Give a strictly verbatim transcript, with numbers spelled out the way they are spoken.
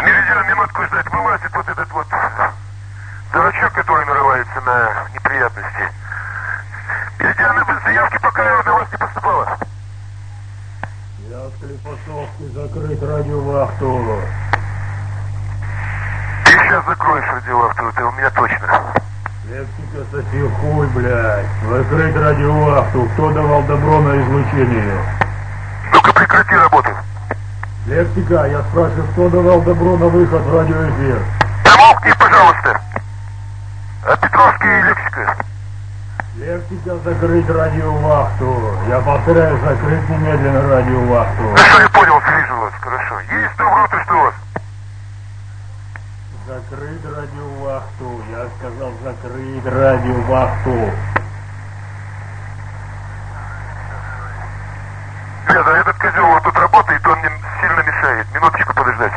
Меридиан, минутку ждать. Вылазит вот этот вот дурачок, который нарывается на неприятности. Меридиан, заявки пока до вас не поступало. Я в Склифосовске закрыть радиовахту. Ты сейчас закроешь радиовахту, это у меня точно. Лексика соси хуй, блядь. Закрыть радиовахту. Кто давал добро на излучение? Ну-ка прекрати работу. Лексика, я спрашиваю, кто давал добро на выход в радиоэфир? Замолкни, пожалуйста. А Петровский лексика. Лексика, закрыть радиовахту. Я повторяю, закрыть немедленно радиовахту. Хорошо, я понял, вижу вас, хорошо. Есть что в рот, и что у вас? Закрыть радиовахту. Я сказал, закрыть радиовахту.